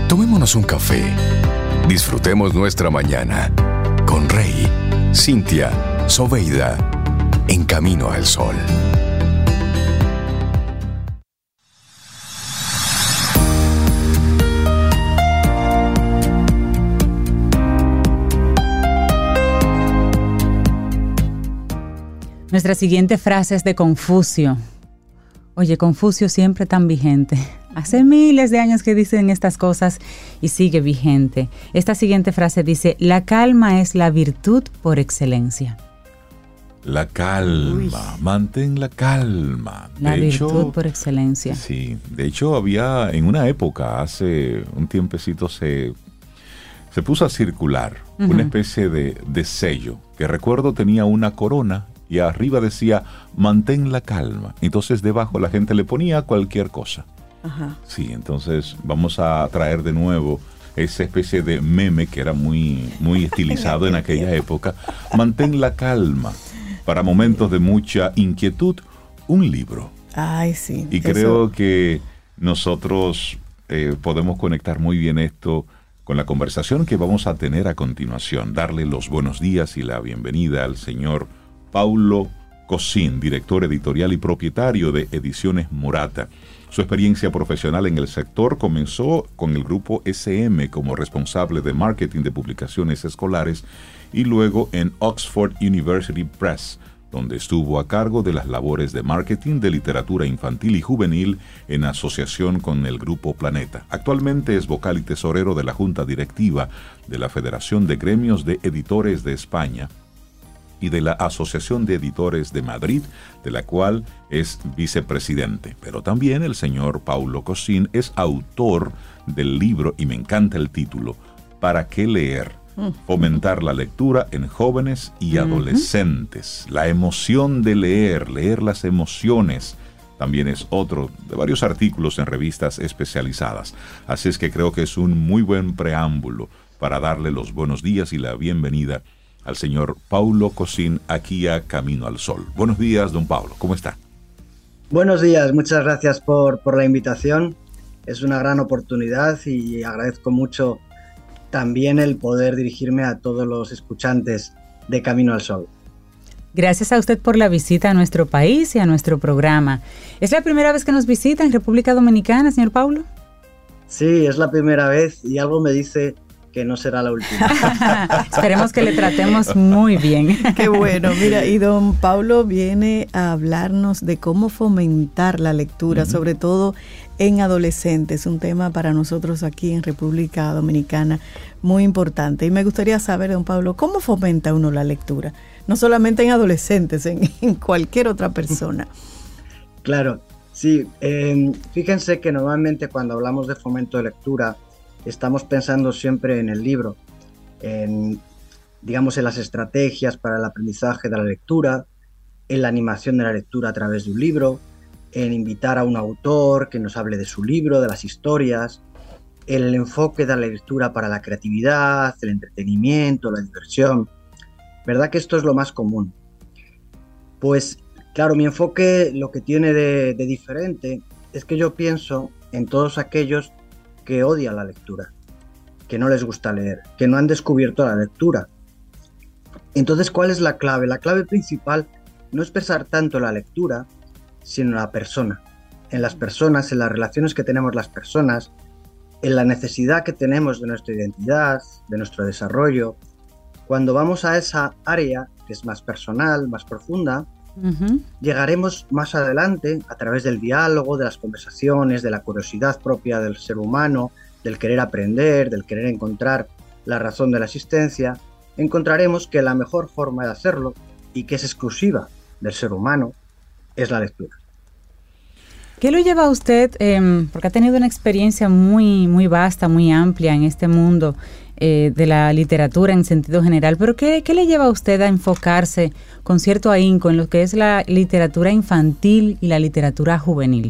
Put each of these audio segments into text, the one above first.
Tomémonos un café. Disfrutemos nuestra mañana con Rey, Cintia, Soveida, en Camino al Sol. Nuestra siguiente frase es de Confucio. Oye, Confucio siempre tan vigente. Hace miles de años que dicen estas cosas y sigue vigente. Esta siguiente frase dice: la calma es la virtud por excelencia. La calma, Uy. Mantén la calma. La virtud por excelencia. Sí, de hecho había en una época, hace un tiempecito se puso a circular una especie de sello que recuerdo tenía una corona y arriba decía mantén la calma. Entonces debajo la gente le ponía cualquier cosa. Ajá. Sí, entonces vamos a traer de nuevo esa especie de meme que era muy, muy estilizado en aquella época. Mantén la calma. Para momentos de mucha inquietud, un libro. Ay, sí. Y creo que nosotros podemos conectar muy bien esto con la conversación que vamos a tener a continuación. Darle los buenos días y la bienvenida al señor Paulo Cosín, director editorial y propietario de Ediciones Murata. Su experiencia profesional en el sector comenzó con el grupo SM como responsable de marketing de publicaciones escolares y luego en Oxford University Press, donde estuvo a cargo de las labores de marketing de literatura infantil y juvenil en asociación con el Grupo Planeta. Actualmente es vocal y tesorero de la Junta Directiva de la Federación de Gremios de Editores de España y de la Asociación de Editores de Madrid, de la cual es vicepresidente. Pero también el señor Paulo Cosín es autor del libro, y me encanta el título, ¿Para qué leer? Fomentar la lectura en jóvenes y adolescentes. La emoción de leer, leer las emociones, también es otro de varios artículos en revistas especializadas. Así es que creo que es un muy buen preámbulo para darle los buenos días y la bienvenida al señor Paulo Cosín aquí a Camino al Sol. Buenos días, don Paulo, ¿cómo está? Buenos días, muchas gracias por la invitación. Es una gran oportunidad y agradezco mucho también el poder dirigirme a todos los escuchantes de Camino al Sol. Gracias a usted por la visita a nuestro país y a nuestro programa. ¿Es la primera vez que nos visita en República Dominicana, señor Paulo? Sí, es la primera vez y algo me dice que no será la última. Esperemos que le tratemos muy bien. Qué bueno. Mira, y don Paulo viene a hablarnos de cómo fomentar la lectura, sobre todo en adolescentes, un tema para nosotros aquí en República Dominicana muy importante. Y me gustaría saber, don Paulo, ¿cómo fomenta uno la lectura? No solamente en adolescentes, en cualquier otra persona. Claro, sí. Fíjense que normalmente cuando hablamos de fomento de lectura, estamos pensando siempre en el libro, digamos en las estrategias para el aprendizaje de la lectura, en la animación de la lectura a través de un libro, en invitar a un autor que nos hable de su libro, de las historias, el enfoque de la lectura para la creatividad, el entretenimiento, la diversión. ¿Verdad que esto es lo más común? Pues claro, mi enfoque lo que tiene de diferente es que yo pienso en todos aquellos que odian la lectura, que no les gusta leer, que no han descubierto la lectura. Entonces, ¿cuál es la clave? La clave principal no es pensar tanto en la lectura, sino en la persona, en las personas, en las relaciones que tenemos las personas, en la necesidad que tenemos de nuestra identidad, de nuestro desarrollo. Cuando vamos a esa área que es más personal, más profunda, llegaremos más adelante a través del diálogo, de las conversaciones, de la curiosidad propia del ser humano, del querer aprender, del querer encontrar la razón de la existencia. Encontraremos que la mejor forma de hacerlo, y que es exclusiva del ser humano, es la lectura. ¿Qué lo lleva a usted, porque ha tenido una experiencia muy, muy vasta, muy amplia en este mundo de la literatura en sentido general, pero ¿qué le lleva a usted a enfocarse con cierto ahínco en lo que es la literatura infantil y la literatura juvenil?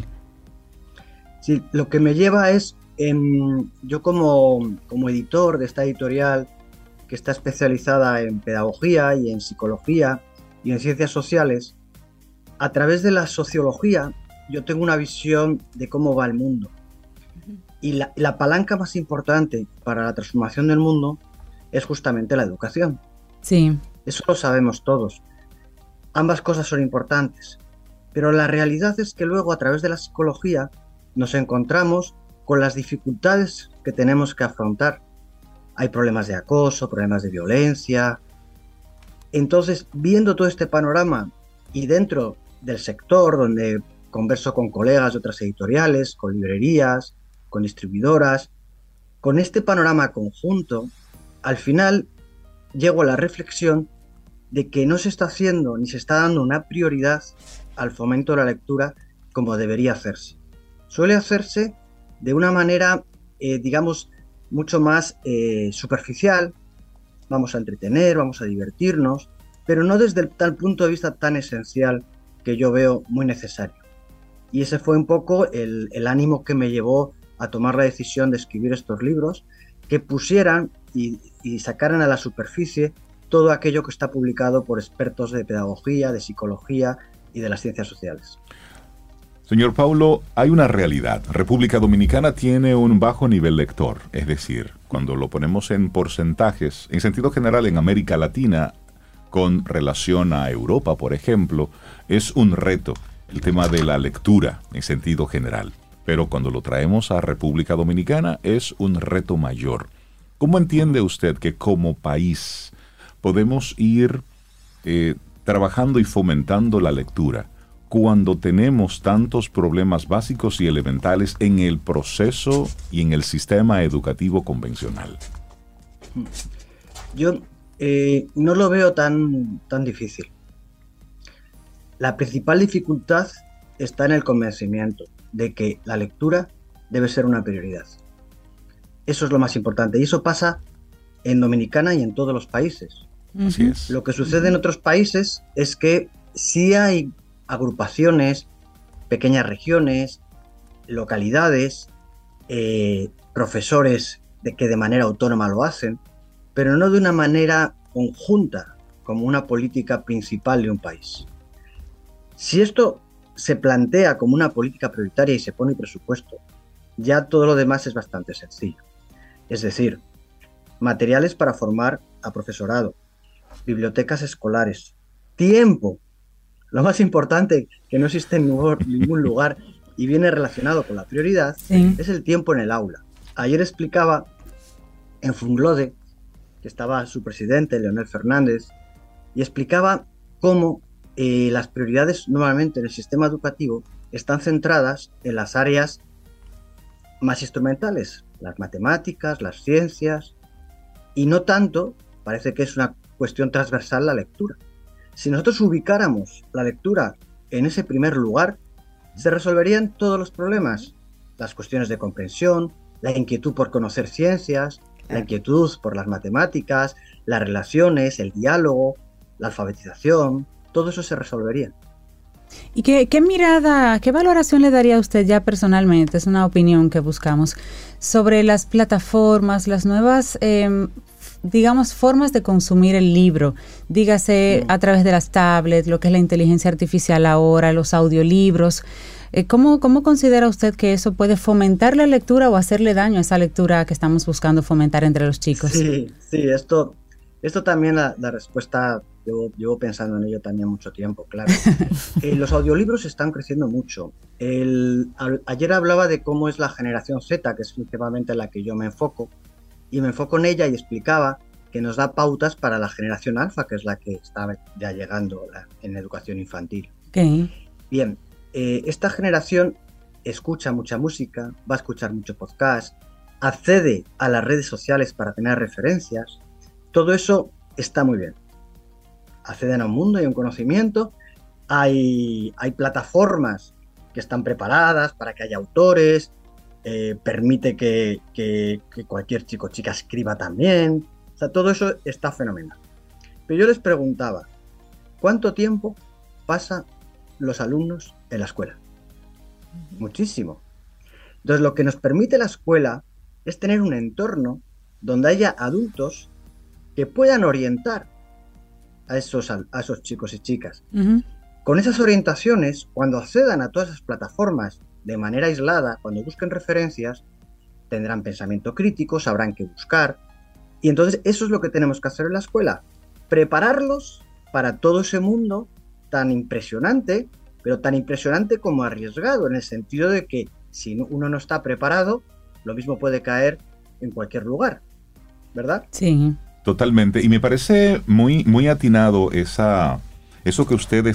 Sí, lo que me lleva es, yo como editor de esta editorial que está especializada en pedagogía y en psicología y en ciencias sociales, a través de la sociología yo tengo una visión de cómo va el mundo. Y la palanca más importante para la transformación del mundo es justamente la educación. Sí. Eso lo sabemos todos. Ambas cosas son importantes, pero la realidad es que luego a través de la psicología nos encontramos con las dificultades que tenemos que afrontar. Hay problemas de acoso, problemas de violencia. Entonces, viendo todo este panorama y dentro del sector donde converso con colegas de otras editoriales, con librerías, con distribuidoras, con este panorama conjunto, al final llego a la reflexión de que no se está haciendo ni se está dando una prioridad al fomento de la lectura como debería hacerse. Suele hacerse de una manera, digamos, mucho más superficial. Vamos a entretener, vamos a divertirnos, pero no desde el tal punto de vista tan esencial que yo veo muy necesario. Y ese fue un poco el ánimo que me llevó a tomar la decisión de escribir estos libros, que pusieran y sacaran a la superficie todo aquello que está publicado por expertos de pedagogía, de psicología y de las ciencias sociales. Señor Paulo, hay una realidad. República Dominicana tiene un bajo nivel lector, es decir, cuando lo ponemos en porcentajes, en sentido general en América Latina, con relación a Europa, por ejemplo, es un reto el tema de la lectura en sentido general. Pero cuando lo traemos a República Dominicana es un reto mayor. ¿Cómo entiende usted que como país podemos ir trabajando y fomentando la lectura cuando tenemos tantos problemas básicos y elementales en el proceso y en el sistema educativo convencional? Yo no lo veo tan difícil. La principal dificultad está en el convencimiento de que la lectura debe ser una prioridad. Eso es lo más importante y eso pasa en Dominicana y en todos los países. Así es. Lo que sucede en otros países es que sí hay agrupaciones, pequeñas regiones, localidades, profesores que de manera autónoma lo hacen, pero no de una manera conjunta, como una política principal de un país. Si esto se plantea como una política prioritaria y se pone presupuesto, ya todo lo demás es bastante sencillo. Es decir, materiales para formar a profesorado, bibliotecas escolares, tiempo. Lo más importante, que no existe en ningún lugar y viene relacionado con la prioridad, es el tiempo en el aula. Ayer explicaba en Funglode, que estaba su presidente, Leonel Fernández, y explicaba cómo las prioridades normalmente en el sistema educativo están centradas en las áreas más instrumentales, las matemáticas, las ciencias, y no tanto, parece que es una cuestión transversal, la lectura. Si nosotros ubicáramos la lectura en ese primer lugar, se resolverían todos los problemas, las cuestiones de comprensión, la inquietud por conocer ciencias, la inquietud por las matemáticas, las relaciones, el diálogo, la alfabetización, todo eso se resolvería. ¿Y qué mirada, qué valoración le daría a usted ya personalmente, es una opinión que buscamos, sobre las plataformas, las nuevas, digamos, formas de consumir el libro? Dígase a través de las tablets, lo que es la inteligencia artificial ahora, los audiolibros. ¿Cómo considera usted que eso puede fomentar la lectura o hacerle daño a esa lectura que estamos buscando fomentar entre los chicos? Sí, esto también la respuesta, llevo pensando en ello también mucho tiempo, claro. Los audiolibros están creciendo mucho. Ayer hablaba de cómo es la generación Z, que es principalmente la que yo me enfoco, y me enfoco en ella y explicaba que nos da pautas para la generación alfa, que es la que está ya llegando en educación infantil. Okay. Bien, esta generación escucha mucha música, va a escuchar mucho podcast, accede a las redes sociales para tener referencias. Todo eso está muy bien. Acceden a un mundo y a un conocimiento. Hay plataformas que están preparadas para que haya autores. Permite que cualquier chico o chica escriba también. O sea, todo eso está fenomenal. Pero yo les preguntaba, ¿cuánto tiempo pasan los alumnos en la escuela? Muchísimo. Entonces, lo que nos permite la escuela es tener un entorno donde haya adultos que puedan orientar a esos chicos y chicas. Uh-huh. Con esas orientaciones, cuando accedan a todas esas plataformas de manera aislada, cuando busquen referencias, tendrán pensamiento crítico, sabrán qué buscar. Y entonces eso es lo que tenemos que hacer en la escuela, prepararlos para todo ese mundo tan impresionante, pero tan impresionante como arriesgado, en el sentido de que si uno no está preparado, lo mismo puede caer en cualquier lugar, ¿verdad? Sí. Totalmente. Y me parece muy, muy atinado eso que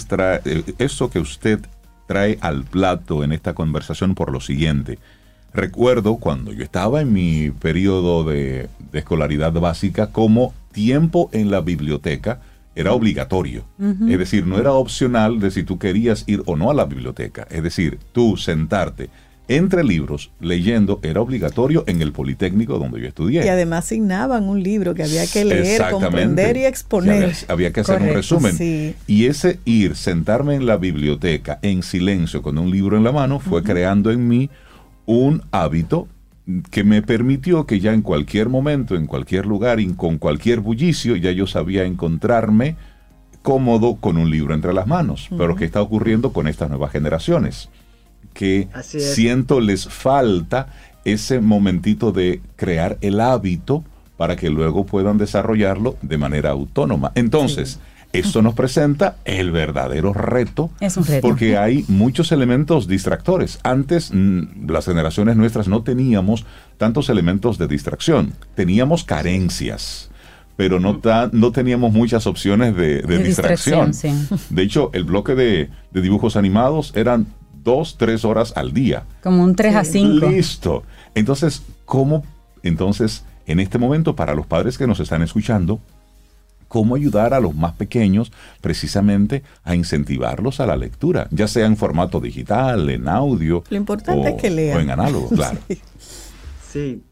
usted trae al plato en esta conversación por lo siguiente. Recuerdo cuando yo estaba en mi periodo de escolaridad básica, como tiempo en la biblioteca era obligatorio. Es decir, no era opcional de si tú querías ir o no a la biblioteca. Es decir, tú sentarte entre libros leyendo era obligatorio en el Politécnico donde yo estudié. Y además asignaban un libro que había que leer, comprender y exponer. Había que hacer un resumen. Sí. Y ese sentarme en la biblioteca en silencio con un libro en la mano fue creando en mí un hábito que me permitió que ya en cualquier momento, en cualquier lugar y con cualquier bullicio, ya yo sabía encontrarme cómodo con un libro entre las manos. Pero ¿qué está ocurriendo con estas nuevas generaciones? Que siento les falta ese momentito de crear el hábito para que luego puedan desarrollarlo de manera autónoma. Entonces, esto nos presenta el verdadero reto. Es un reto. Porque hay muchos elementos distractores. Antes, las generaciones nuestras no teníamos tantos elementos de distracción. Teníamos carencias, pero no teníamos muchas opciones de distracción. Sí. De hecho, el bloque de dibujos animados eran 2-3 horas al día. Como un 3-5. Listo. Entonces, ¿cómo? Entonces, en este momento, para los padres que nos están escuchando, ¿cómo ayudar a los más pequeños precisamente a incentivarlos a la lectura? Ya sea en formato digital, en audio. Lo importante es que lean. O en análogo, claro. Sí.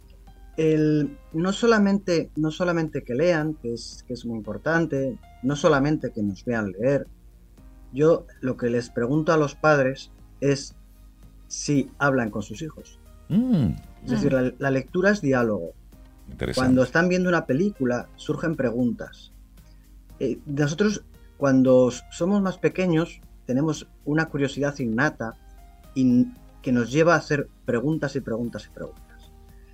No solamente que lean, que es muy importante, no solamente que nos vean leer. Yo lo que les pregunto a los padres es si hablan con sus hijos. Es decir, la lectura es diálogo. Cuando están viendo una película, surgen preguntas. Nosotros, cuando somos más pequeños, tenemos una curiosidad innata que nos lleva a hacer preguntas y preguntas y preguntas.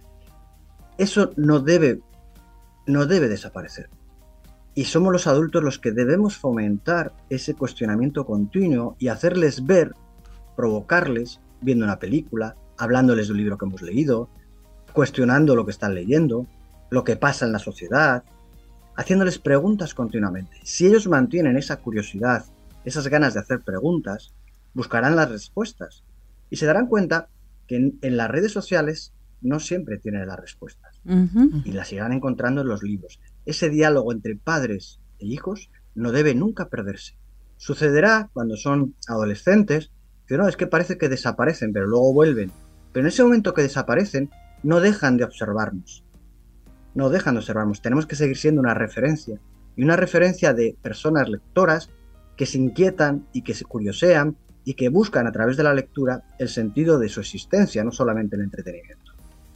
Eso no debe desaparecer. Y somos los adultos los que debemos fomentar ese cuestionamiento continuo y hacerles ver, provocarles, viendo una película, hablándoles de un libro que hemos leído, cuestionando lo que están leyendo, lo que pasa en la sociedad, haciéndoles preguntas continuamente. Si ellos mantienen esa curiosidad, esas ganas de hacer preguntas, buscarán las respuestas y se darán cuenta que en las redes sociales no siempre tienen las respuestas y las irán encontrando en los libros. Ese diálogo entre padres e hijos no debe nunca perderse. Sucederá cuando son adolescentes que no, es que parece que desaparecen, pero luego vuelven. Pero en ese momento que desaparecen, no dejan de observarnos. No dejan de observarnos. Tenemos que seguir siendo una referencia. Y una referencia de personas lectoras que se inquietan y que se curiosean y que buscan a través de la lectura el sentido de su existencia, no solamente el entretenimiento.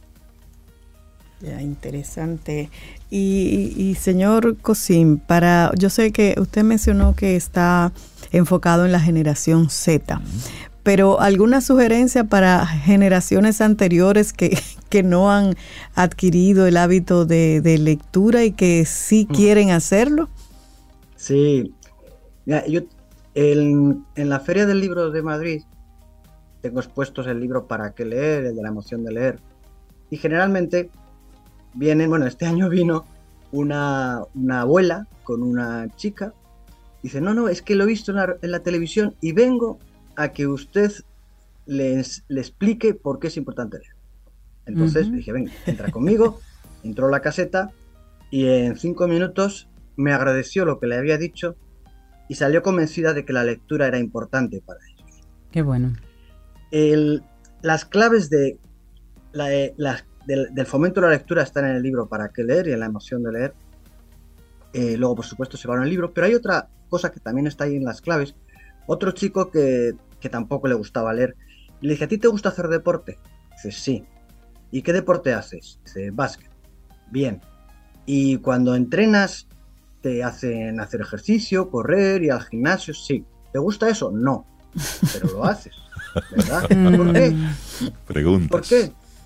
Ya, interesante. Y señor Cosín, yo sé que usted mencionó que está enfocado en la generación Z, pero ¿alguna sugerencia para generaciones anteriores que no han adquirido el hábito de lectura y que sí quieren hacerlo? Sí. Mira, yo en la Feria del Libro de Madrid tengo expuestos el libro Para qué leer, el de la emoción de leer. Y generalmente este año vino una abuela con una chica. Dice, no, es que lo he visto en la televisión y vengo a que usted le explique por qué es importante leer. Entonces dije, venga, entra conmigo. Entró a la caseta y en 5 minutos me agradeció lo que le había dicho y salió convencida de que la lectura era importante para ellos. Qué bueno. Las claves del fomento de la lectura están en el libro Para qué leer y en la emoción de leer. Luego, por supuesto, se va en el libro, pero hay otra cosa que también está ahí en las claves. Otro chico que tampoco le gustaba leer. Le dije, ¿a ti te gusta hacer deporte? Dice, sí. ¿Y qué deporte haces? Dice, básquet. Bien. ¿Y cuando entrenas te hacen hacer ejercicio, correr, ir al gimnasio? Sí. ¿Te gusta eso? No. Pero lo haces, ¿verdad? ¿Por qué? Preguntas. ¿Por qué?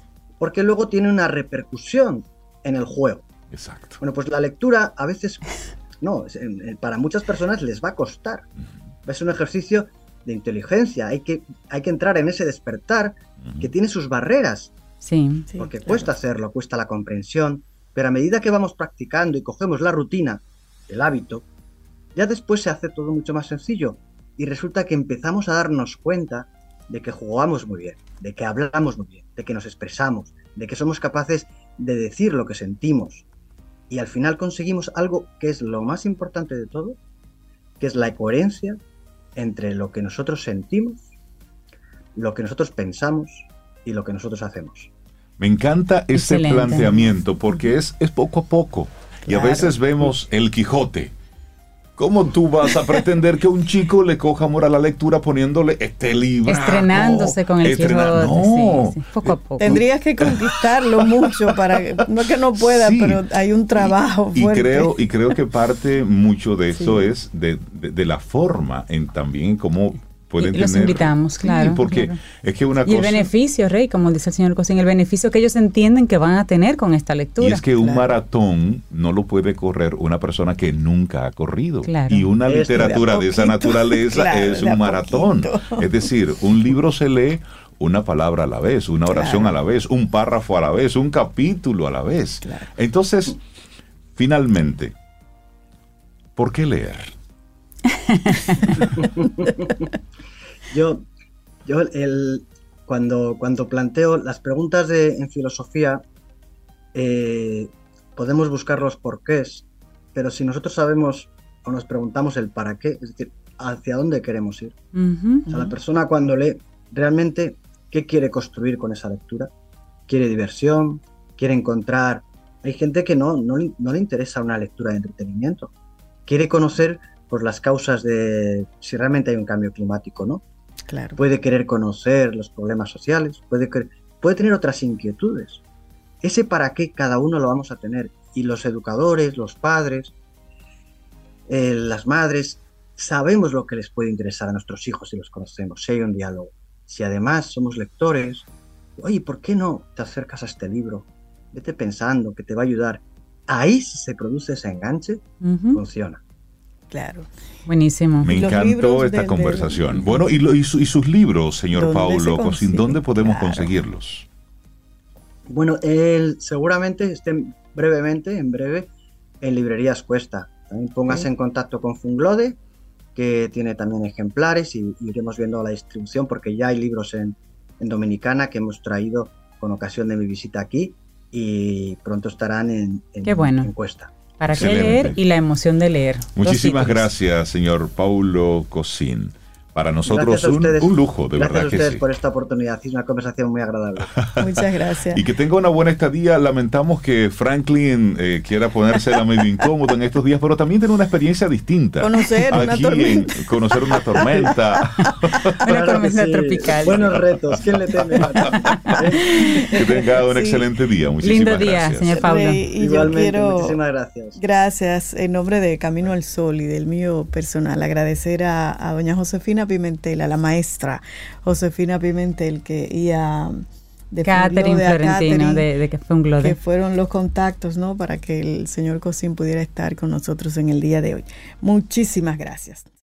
porque luego tiene una repercusión en el juego. Exacto. Bueno, pues la lectura a veces, no, para muchas personas les va a costar. Es un ejercicio de inteligencia, hay que entrar en ese despertar que tiene sus barreras, Sí. porque claro. cuesta hacerlo, cuesta la comprensión, pero a medida que vamos practicando y cogemos la rutina, el hábito, ya después se hace todo mucho más sencillo y resulta que empezamos a darnos cuenta de que jugamos muy bien, de que hablamos muy bien, de que nos expresamos, de que somos capaces de decir lo que sentimos y al final conseguimos algo que es lo más importante de todo, que es la coherencia entre lo que nosotros sentimos, lo que nosotros pensamos y lo que nosotros hacemos. Me encanta ese Excelente. planteamiento porque es poco a poco. Y a Claro. veces vemos el Quijote. ¿Cómo tú vas a pretender que un chico le coja amor a la lectura poniéndole este libro? Estrenándose con el Quijote. No. Sí, poco a poco. Tendrías que conquistarlo mucho para no es que no pueda, Sí. pero hay un trabajo Y fuerte. creo que parte mucho de eso Sí. es de la forma en también cómo pueden Y los tener. invitamos, claro, Sí, porque claro. es que una Y el cosa. beneficio, Rey, como dice el señor Cosín, el beneficio que ellos entienden que van a tener con esta lectura. Y es que un Claro. maratón no lo puede correr una persona que nunca ha corrido. Claro. Y una Esto de a literatura de esa poquito, naturaleza claro, es de a un maratón. poquito. Es decir, un libro se lee una palabra a la vez, una oración Claro. a la vez, un párrafo a la vez, un capítulo a la vez. Claro. Entonces, finalmente, ¿por qué leer? Cuando planteo las preguntas en filosofía, podemos buscar los porqués, pero si nosotros sabemos o nos preguntamos el para qué, es decir, hacia dónde queremos ir. Ujú. O sea, la persona cuando lee, realmente, ¿qué quiere construir con esa lectura? ¿Quiere diversión? ¿Quiere encontrar? Hay gente que no le interesa una lectura de entretenimiento. Quiere conocer por las causas de si realmente hay un cambio climático, ¿no? Claro. Puede querer conocer los problemas sociales, puede tener otras inquietudes. Ese para qué cada uno lo vamos a tener. Y los educadores, los padres, las madres, sabemos lo que les puede interesar a nuestros hijos si los conocemos, si hay un diálogo. Si además somos lectores, oye, ¿por qué no te acercas a este libro? Vete pensando que te va a ayudar. Ahí si se produce ese enganche, Ujú. funciona. Claro. Buenísimo. Me Los encantó libros esta del- conversación. Bueno, y sus libros, señor ¿Dónde Paulo se Cosín, consiguen? ¿dónde podemos Claro. conseguirlos? Bueno, seguramente estén en breve, en librerías Cuesta. También póngase Sí. en contacto con Funglode, que tiene también ejemplares y iremos viendo la distribución porque ya hay libros en Dominicana que hemos traído con ocasión de mi visita aquí y pronto estarán en Qué bueno. en Cuesta. ¿Para qué Excelente. leer? Y la emoción de leer. Dos Muchísimas títulos. gracias, señor Paulo Cosín. Para nosotros Gracias a ustedes. un lujo, de Gracias verdad a que ustedes sí. por esta oportunidad. Es una conversación muy agradable. Muchas gracias. Y que tenga una buena estadía. Lamentamos que Franklin quiera ponérsela medio incómodo en estos días, pero también tiene una experiencia distinta. Conocer una tormenta. Conocer una tormenta. Una Claro que tormenta sí. tropical. Buenos retos. ¿Quién le teme? Que tenga un Sí. excelente día. Muchísimas Lindo día, gracias. señor Pablo. Y yo Igualmente, quiero, muchísimas gracias. gracias, en nombre de Camino al Sol y del mío personal, agradecer a doña Josefina Pimentel, a la maestra Josefina Pimentel, y a Catherine Funglode, a Florentino, Catherine, de que fue un que glode. fueron los contactos, ¿no?, para que el señor Cosín pudiera estar con nosotros en el día de hoy. Muchísimas gracias.